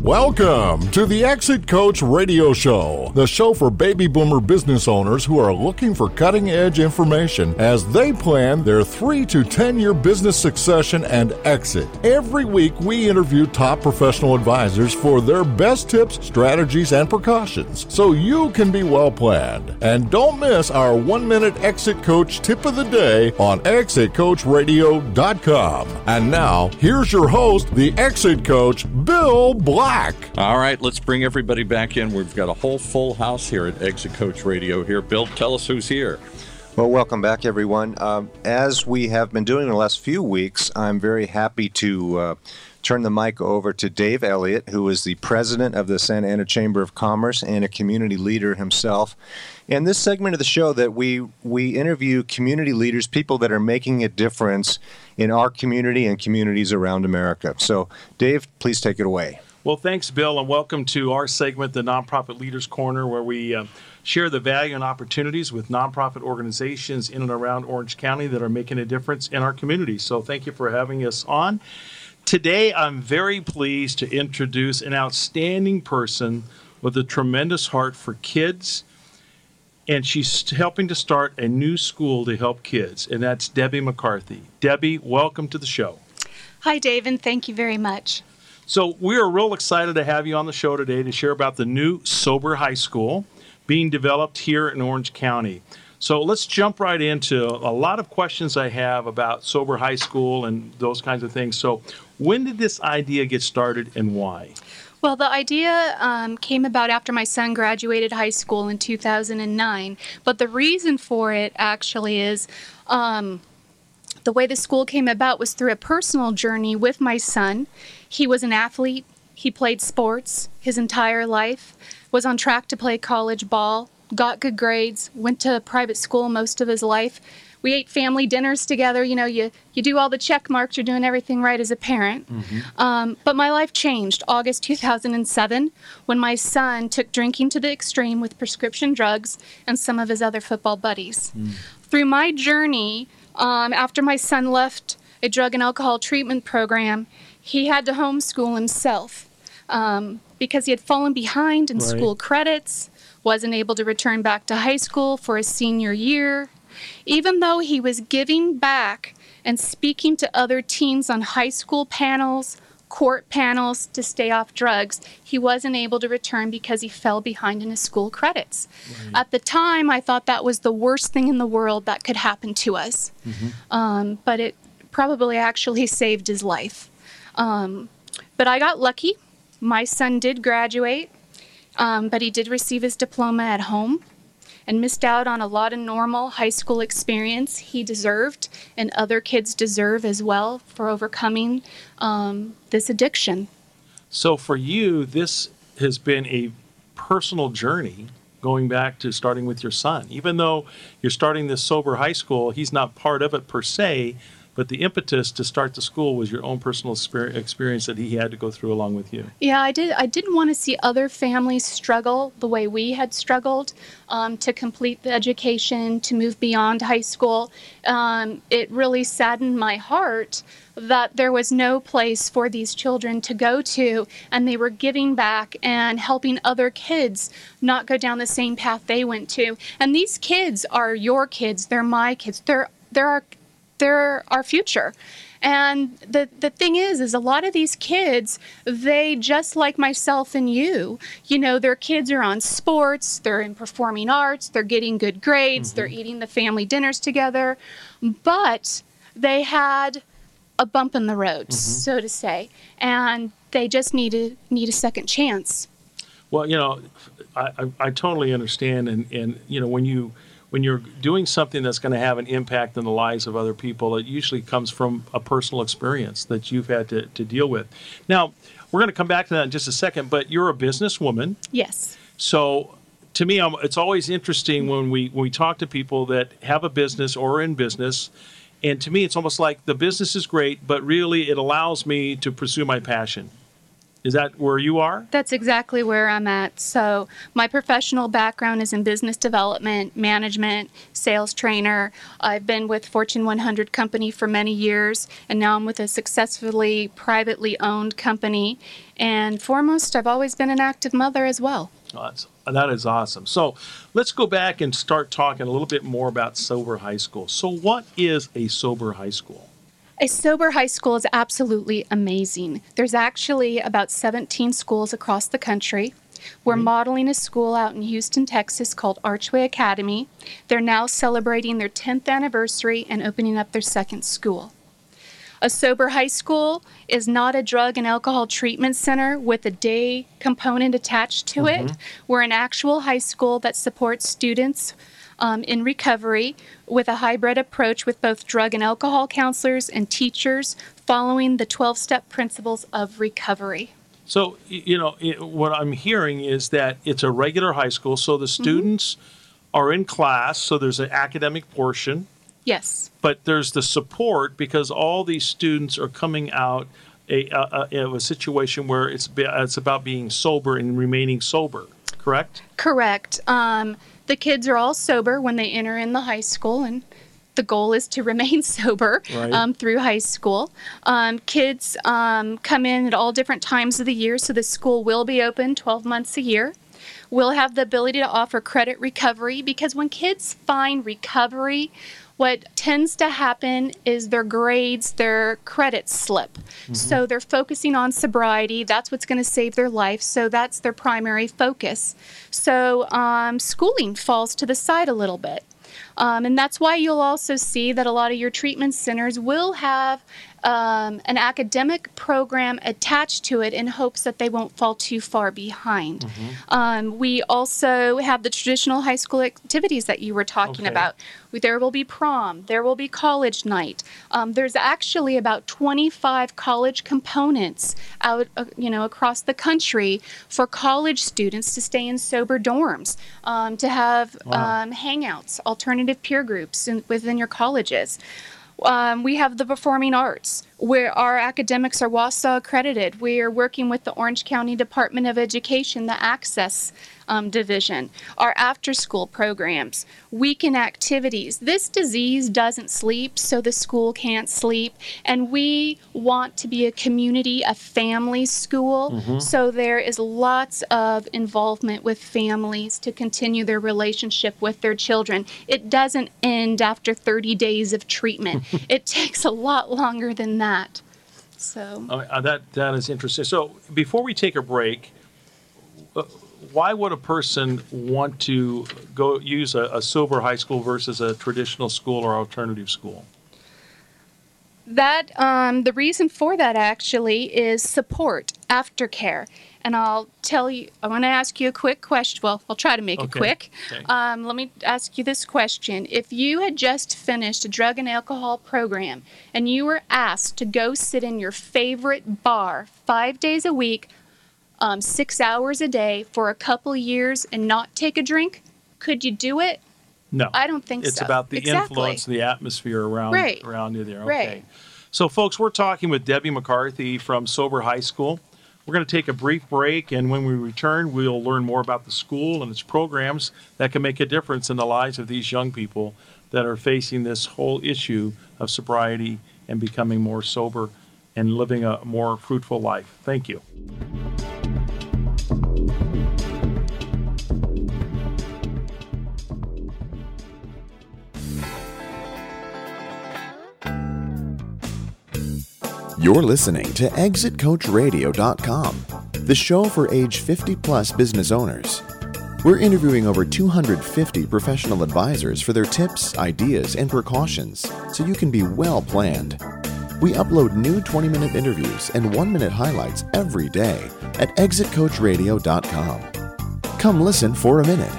Welcome to the Exit Coach Radio Show, the show for baby boomer business owners who are looking for cutting-edge information as they plan their 3 to 10-year business succession and exit. Every week, we interview top professional advisors for their best tips, strategies, and precautions, so you can be well-planned. And don't miss our 1-minute Exit Coach tip of the day on ExitCoachRadio.com. And now, here's your host, the Exit Coach, Bill Black. All right, let's bring everybody back in. We've got a whole full house here at Exit Coach Radio here. Bill, tell us who's here. Well, welcome back, everyone. As we have been doing in the last few weeks, I'm very happy to turn the mic over to Dave Elliott, who is the president of the Santa Ana Chamber of Commerce and a community leader himself. In this segment of the show that we interview community leaders, people that are making a difference in our community and communities around America. So, Dave, please take it away. Well, thanks, Bill, and welcome to our segment, the Nonprofit Leaders Corner, where we share the value and opportunities with nonprofit organizations in and around Orange County that are making a difference in our community. So thank you for having us on. Today, I'm very pleased to introduce an outstanding person with a tremendous heart for kids, and she's helping to start a new school to help kids, and that's Debbie McCarthy. Debbie, welcome to the show. Hi, Dave, and thank you very much. So we are real excited to have you on the show today to share about the new Sober High School being developed here in Orange County. So let's jump right into a lot of questions I have about Sober High School and those kinds of things. So when did this idea get started and why? Well, the idea came about after my son graduated high school in 2009. But the reason for it actually is the way the school came about was through a personal journey with my son. He was an athlete. He played sports his entire life, was on track to play college ball, got good grades, went to private school most of his life. We ate family dinners together. You know, you do all the check marks. You're doing everything right as a parent. Mm-hmm. But my life changed August 2007 when my son took drinking to the extreme with prescription drugs and some of his other football buddies. Through my journey, after my son left a drug and alcohol treatment program, he had to homeschool himself because he had fallen behind in school credits, wasn't able to return back to high school for his senior year. Even though he was giving back and speaking to other teens on high school panels, court panels to stay off drugs, he wasn't able to return because he fell behind in his school credits. Right. At the time, I thought that was the worst thing in the world that could happen to us. Mm-hmm. But it probably actually saved his life. But I got lucky. My son did graduate, but he did receive his diploma at home and missed out on a lot of normal high school experience he deserved and other kids deserve as well for overcoming this addiction. So for you, this has been a personal journey going back to starting with your son. Even though you're starting this Sober High School, he's not part of it per se, but the impetus to start the school was your own personal experience that he had to go through along with you. Yeah, I didn't want to see other families struggle the way we had struggled to complete the education, to move beyond high school. It really saddened my heart that there was no place for these children to go to, and they were giving back and helping other kids not go down the same path they went to. And these kids are your kids. They're my kids. They're our future. And the thing is a lot of these kids, they just like myself and you know, their kids are on sports, they're in performing arts, they're getting good grades, they're eating the family dinners together, but they had a bump in the road, so to say, and they just need a second chance. Well, you know, I totally understand, and you know, when you're doing something that's going to have an impact on the lives of other people, it usually comes from a personal experience that you've had to deal with. Now, we're going to come back to that in just a second, but you're a businesswoman. Yes. So to me, it's always interesting when we talk to people that have a business or are in business, and to me, it's almost like the business is great, but really it allows me to pursue my passion. Is that where you are? That's exactly where I'm at. So my professional background is in business development, management, sales trainer. I've been with Fortune 100 company for many years, and now I'm with a successfully privately owned company. And foremost, I've always been an active mother as well. That is awesome. So let's go back and start talking a little bit more about Sober High School. So what is a Sober High School? A sober high school is absolutely amazing. There's actually about 17 schools across the country. We're modeling a school out in Houston, Texas called Archway Academy. They're now celebrating their 10th anniversary and opening up their second school. A sober high school is not a drug and alcohol treatment center with a day component attached to it. We're an actual high school that supports students in recovery with a hybrid approach with both drug and alcohol counselors and teachers following the 12-step principles of recovery. So, what I'm hearing is that it's a regular high school, so the students are in class, so there's an academic portion. Yes. But there's the support because all these students are coming out of a situation where it's about being sober and remaining sober, correct? Correct. The kids are all sober when they enter in the high school, and the goal is to remain sober through high school. Kids come in at all different times of the year, so the school will be open 12 months a year. We'll have the ability to offer credit recovery because when kids find recovery, what tends to happen is their grades, their credits slip. So they're focusing on sobriety. That's what's going to save their life. So that's their primary focus. So schooling falls to the side a little bit. And that's why you'll also see that a lot of your treatment centers will have an academic program attached to it in hopes that they won't fall too far behind. We also have the traditional high school activities that you were talking about. There will be prom, there will be college night. There's actually about 25 college components out, across the country for college students to stay in sober dorms, to have hangouts, alternative peer groups within your colleges. We have the performing arts, where our academics are WASA accredited. We are working with the Orange County Department of Education, the Access Division, our after-school programs, weekend activities. This disease doesn't sleep, so the school can't sleep. And we want to be a community, a family school, so there is lots of involvement with families to continue their relationship with their children. It doesn't end after 30 days of treatment. It takes a lot longer than that. So that is interesting. So before we take a break, why would a person want to go use a sober high school versus a traditional school or alternative school? That the reason for that actually is support, aftercare. And I'll tell you, I want to ask you a quick question. Well, I'll try to make it quick. Let me ask you this question. If you had just finished a drug and alcohol program and you were asked to go sit in your favorite bar 5 days a week, 6 hours a day for a couple years and not take a drink, could you do it? No. I don't think so. It's about the influence, the atmosphere around you there. Okay. Right. So, folks, we're talking with Debbie McCarthy from Sober High School. We're going to take a brief break, and when we return, we'll learn more about the school and its programs that can make a difference in the lives of these young people that are facing this whole issue of sobriety and becoming more sober and living a more fruitful life. Thank you. You're listening to ExitCoachRadio.com, the show for age 50-plus business owners. We're interviewing over 250 professional advisors for their tips, ideas, and precautions so you can be well planned. We upload new 20-minute interviews and 1-minute highlights every day at ExitCoachRadio.com. Come listen for a minute.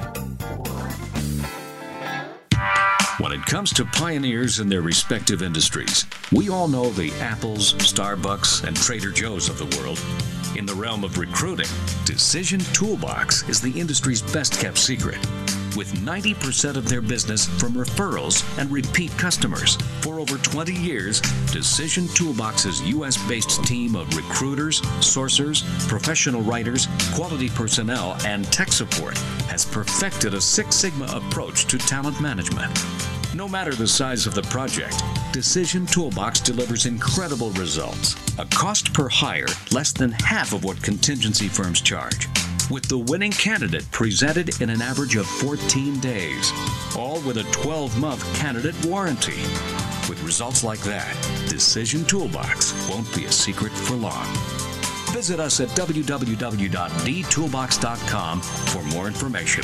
When it comes to pioneers in their respective industries, we all know the Apples, Starbucks, and Trader Joe's of the world. In the realm of recruiting, Decision Toolbox is the industry's best-kept secret. with 90% of their business from referrals and repeat customers. For over 20 years, Decision Toolbox's U.S.-based team of recruiters, sourcers, professional writers, quality personnel, and tech support has perfected a Six Sigma approach to talent management. No matter the size of the project, Decision Toolbox delivers incredible results. A cost per hire less than half of what contingency firms charge, with the winning candidate presented in an average of 14 days, all with a 12-month candidate warranty. With results like that, Decision Toolbox won't be a secret for long. Visit us at www.dtoolbox.com for more information.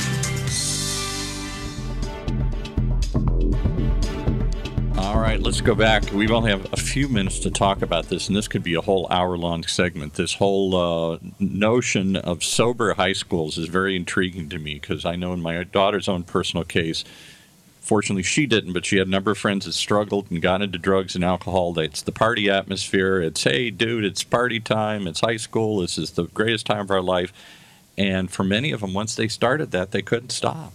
All right, let's go back. We only have a few minutes to talk about this, and this could be a whole hour-long segment. This whole notion of sober high schools is very intriguing to me because I know in my daughter's own personal case, fortunately she didn't, but she had a number of friends that struggled and got into drugs and alcohol. It's the party atmosphere. It's, hey, dude, it's party time. It's high school. This is the greatest time of our life. And for many of them, once they started that, they couldn't stop.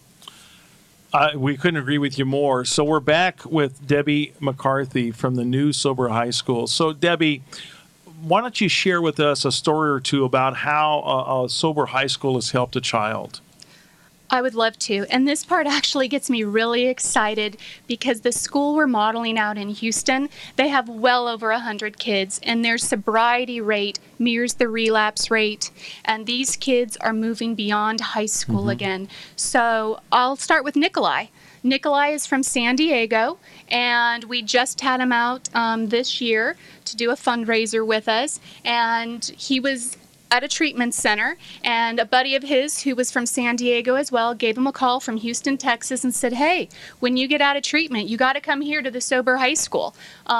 We couldn't agree with you more. So we're back with Debbie McCarthy from the new Sober High School. So Debbie, why don't you share with us a story or two about how a Sober High School has helped a child? I would love to. And this part actually gets me really excited because the school we're modeling out in Houston, they have well over 100 kids, and their sobriety rate mirrors the relapse rate. And these kids are moving beyond high school again. So I'll start with Nikolai. Nikolai is from San Diego, and we just had him out this year to do a fundraiser with us. And he was at a treatment center, and a buddy of his who was from San Diego as well gave him a call from Houston, Texas, and said, hey, when you get out of treatment, you got to come here to the Sober High School.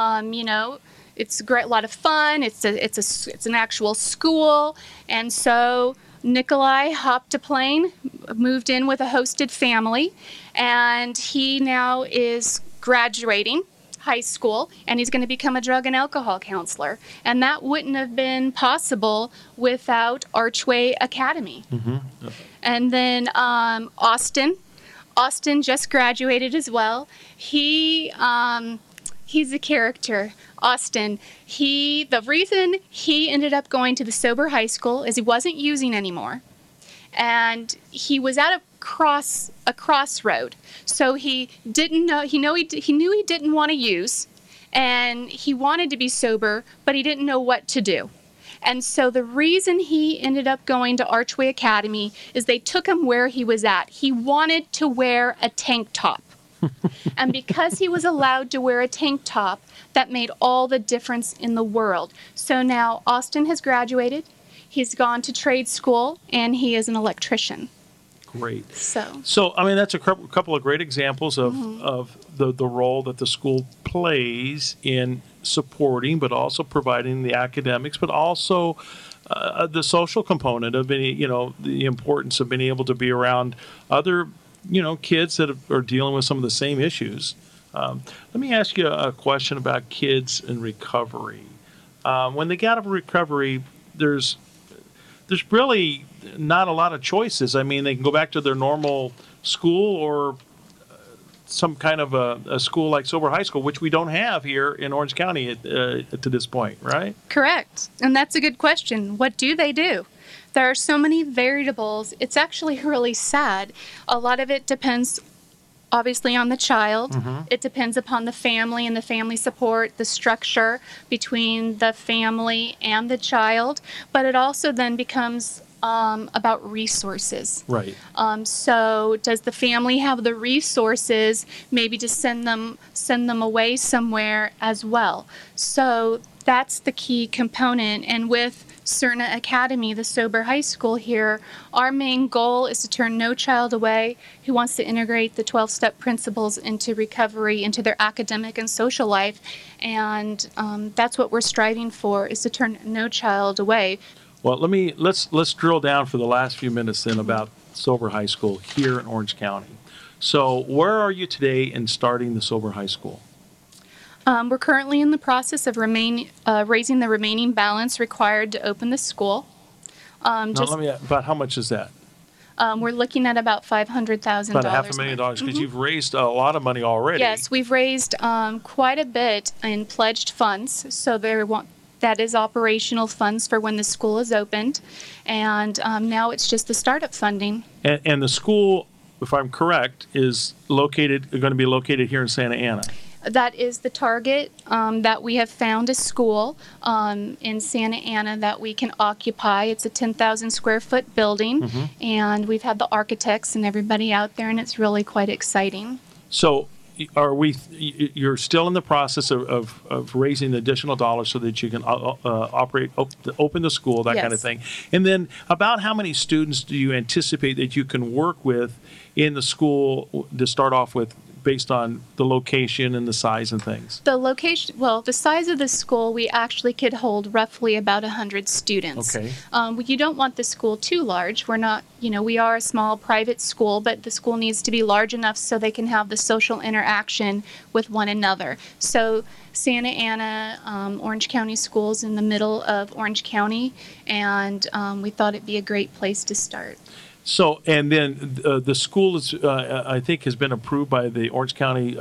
It's a great, lot of fun. It's an actual school. And so Nikolai hopped a plane, moved in with a hosted family, and he now is graduating high school, and he's going to become a drug and alcohol counselor. And that wouldn't have been possible without Archway Academy. And then Austin just graduated as well. He's a character. Austin, the reason he ended up going to the Sober High School is he wasn't using anymore, and he was at a crossroad. So he knew he didn't want to use, and he wanted to be sober, but he didn't know what to do. And so the reason he ended up going to Archway Academy is they took him where he was at. He wanted to wear a tank top. And because he was allowed to wear a tank top, that made all the difference in the world. So now Austin has graduated, he's gone to trade school, and he is an electrician. Great. So I mean, that's a couple of great examples of the role that the school plays in supporting, but also providing the academics, but also the social component of the importance of being able to be around other kids that are dealing with some of the same issues. Let me ask you a question about kids in recovery. When they get out of recovery, there's really not a lot of choices. I mean, they can go back to their normal school or some kind of a school like Sober High School, which we don't have here in Orange County to this point, right? Correct. And that's a good question. What do they do? There are so many variables. It's actually really sad. A lot of it depends obviously on the child. It depends upon the family and the family support, the structure between the family and the child. But it also then becomes about resources. Right. So does the family have the resources maybe to send them away somewhere as well? So that's the key component. And with Cerna Academy, the Sober High School here, our main goal is to turn no child away who wants to integrate the 12-step principles into recovery, into their academic and social life. And that's what we're striving for, is to turn no child away. Well, let's drill down for the last few minutes then about Sober High School here in Orange County. So where are you today in starting the Sober High School? We're currently in the process of raising the remaining balance required to open the school. About how much is that? We're looking at about $500,000. About $500,000 because you've raised a lot of money already. Yes, we've raised quite a bit in pledged funds. So that is operational funds for when the school is opened. And now it's just the startup funding. And the school, if I'm correct, is going to be located here in Santa Ana. That is the target, that we have found a school in Santa Ana that we can occupy. It's a 10,000 square foot building, and we've had the architects and everybody out there, and it's really quite exciting. So you're still in the process of raising additional dollars so that you can open the school, that kind of thing. And then about how many students do you anticipate that you can work with in the school to start off with, based on the location and the size and things? The location, well, the size of the school, we actually could hold roughly about 100 students. Okay. You don't want the school too large. We're not, we are a small private school, but the school needs to be large enough so they can have the social interaction with one another. So Santa Ana, Orange County Schools in the middle of Orange County, and we thought it'd be a great place to start. So, and then the school is, I think, has been approved by the Orange County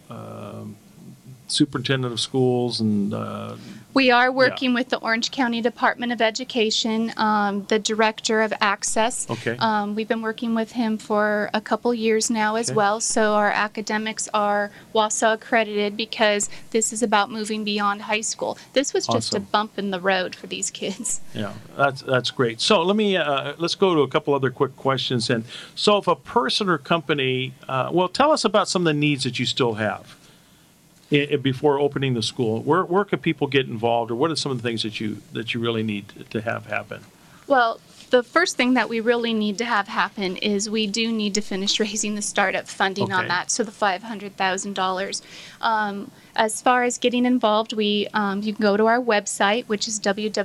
Superintendent of Schools, and we are working with the Orange County Department of Education, the Director of Access. Okay. We've been working with him for a couple years now as well, so our academics are WASA accredited because this is about moving beyond high school. This was just a bump in the road for these kids. Yeah, that's great. So let's go to a couple other quick questions. And so if a person or company, tell us about some of the needs that you still have before opening the school. Where could people get involved, or what are some of the things that you really need to have happen? Well, the first thing that we really need to have happen is we do need to finish raising the startup funding on that, so the $500,000. As far as getting involved, you can go to our website, which is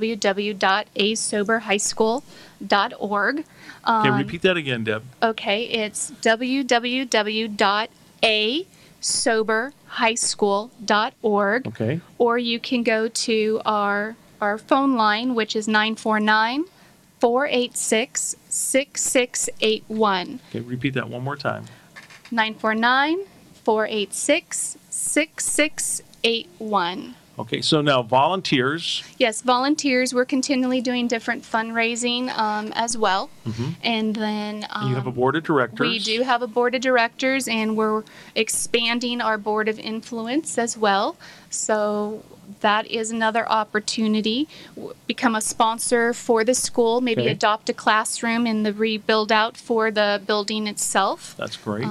www.asoberhighschool.org. Okay, repeat that again, Deb. Okay, it's www.asoberhighschool.org. Okay. Or you can go to our phone line, which is 949-486-6681. Okay, repeat that one more time. 949-486-6681. Okay, so now volunteers. Yes, volunteers. We're continually doing different fundraising as well. And then You have a board of directors. we do have a board of directors, and we're expanding our board of influence as well. So that is another opportunity. Become a sponsor for the school, maybe adopt a classroom in the rebuild out for the building itself. That's great.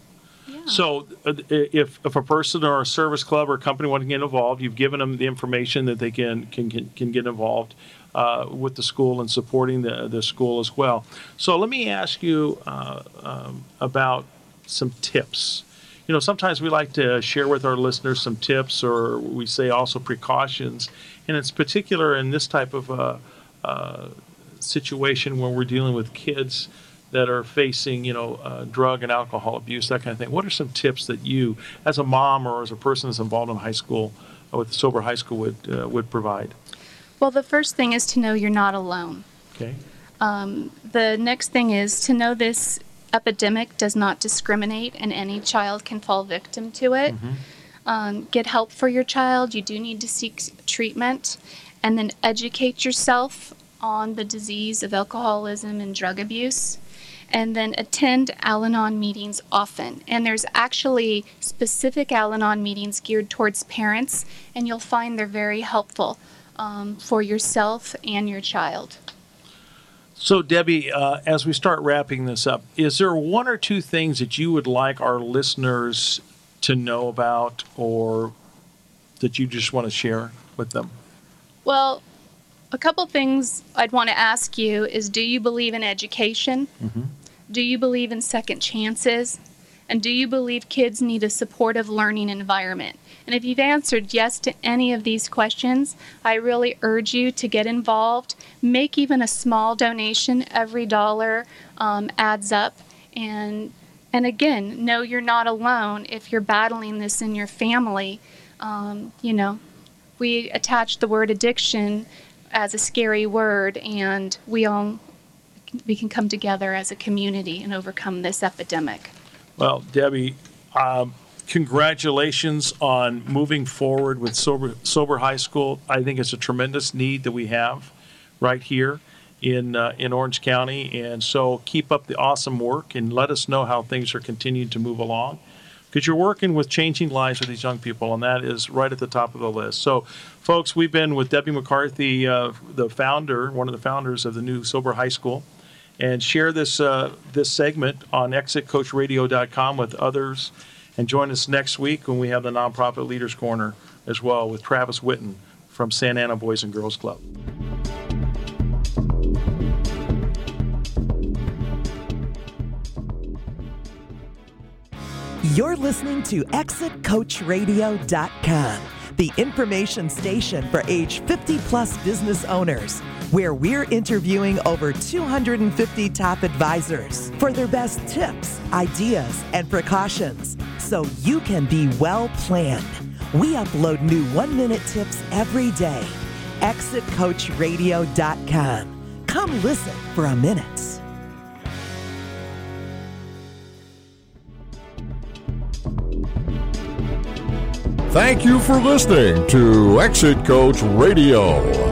So if a person or a service club or a company want to get involved, you've given them the information that they can get involved with the school and supporting the school as well. So let me ask you about some tips. Sometimes we like to share with our listeners some tips, or we say also precautions, and it's particular in this type of situation when we're dealing with kids that are facing, drug and alcohol abuse, that kind of thing. What are some tips that you, as a mom or as a person that's involved in high school, with Sober High School, would provide? Well, the first thing is to know you're not alone. Okay. The next thing is to know this epidemic does not discriminate, and any child can fall victim to it. Get help for your child. You do need to seek treatment, and then educate yourself on the disease of alcoholism and drug abuse. And then attend Al-Anon meetings often. And there's actually specific Al-Anon meetings geared towards parents, and you'll find they're very helpful for yourself and your child. So, Debbie, as we start wrapping this up, is there one or two things that you would like our listeners to know about, or that you just want to share with them? Well, a couple things I'd want to ask you is, do you believe in education? Do you believe in second chances? And do you believe kids need a supportive learning environment? And if you've answered yes to any of these questions, I really urge you to get involved. Make even a small donation. Every dollar adds up. And again, know you're not alone if you're battling this in your family. We attach the word addiction as a scary word, and we all we can come together as a community and overcome this epidemic. Well, Debbie, congratulations on moving forward with Sober High School. I think it's a tremendous need that we have right here in Orange County. And so keep up the awesome work and let us know how things are continuing to move along. Because you're working with changing lives of these young people, and that is right at the top of the list. So, folks, we've been with Debbie McCarthy, the founder, one of the founders of the new Sober High School, and share this segment on exitcoachradio.com with others. And join us next week when we have the Nonprofit Leaders Corner as well with Travis Witten from Santa Ana Boys and Girls Club. You're listening to ExitCoachRadio.com, the information station for age 50-plus business owners, where we're interviewing over 250 top advisors for their best tips, ideas, and precautions, so you can be well planned. We upload new 1-minute tips every day. ExitCoachRadio.com. Come listen for a minute. Thank you for listening to Exit Coach Radio.